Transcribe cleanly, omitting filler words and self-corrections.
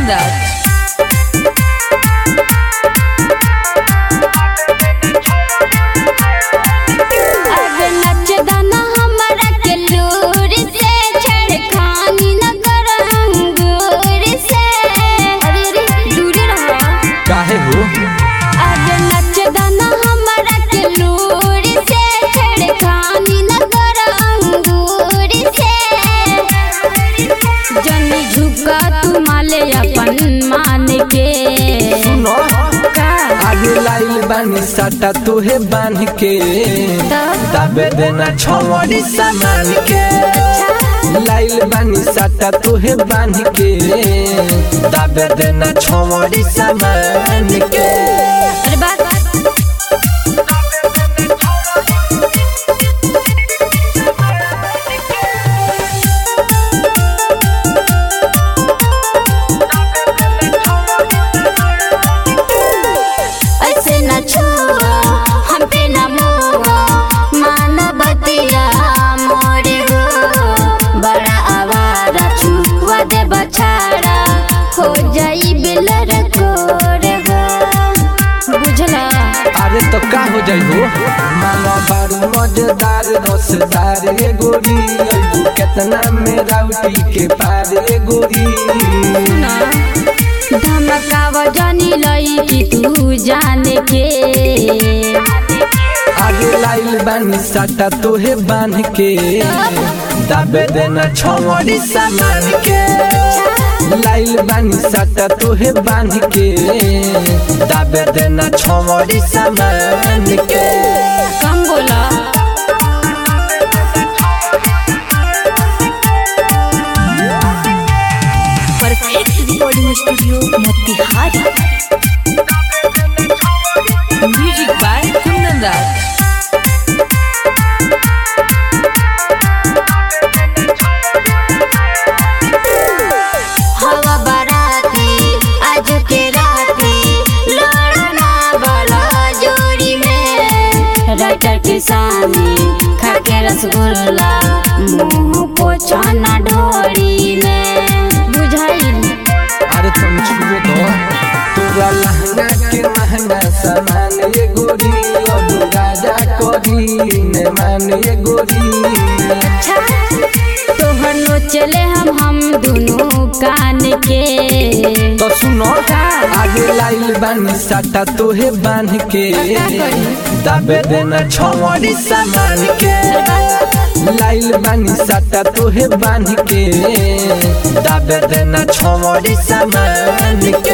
कुंदन काहे हो अब नच दाना हमरा के लूर से छेड़खानी न कर अंगूर से जनी झुका तू माले अपन मान के सुनो आगे लाइल बानी साटा तोहे बांध के दाबे देना छोड़ी सामान के लाइल बानी साटा तोहे बांध के दाबे देना छोड़ी सामान के। अरे बात ऐसे न छुआ हम पे न मुआ मानवतिया मोरे हो बड़ा आवारा छुआ दे बछाड़ा हो जाई बिलर कोरे हो बुझला। अरे तो का हो जाई हो माला बारू मजेदार रसदार ये गोरी कितना मेरा उठी के पार ये गोरी धमकाव जानी लई कि तू जाने के आगे लाइल बानी साटा तोहे बांध के दाबे देना छोड़ी सामान के लाइल बानी साटा तोहे बांध के दाबे देना छोड़ी सामान के। कम बोला perfect recording studio Motihari music by Kundan Raj. हवा बाराती आज के राती लड़ना वाला जोड़ी में राइटर के सामने खा के रसगुल्ला मुंह पोछाना ढोरी में बुझाइल। अरे तुम छुए तो तोरा लहंगा के महंगा सामान ये गोरी अब राजा कोरी ने मान ये गोरी अच्छा तोहर नो चले हम दोनों कान के तो सुनो आगे लाइल बानी साटा तोहे बांध के दाबे देना छोड़ी सामान के लाइल बानी साटा तोहे बांध के दाबे देना छोड़ी सामान के।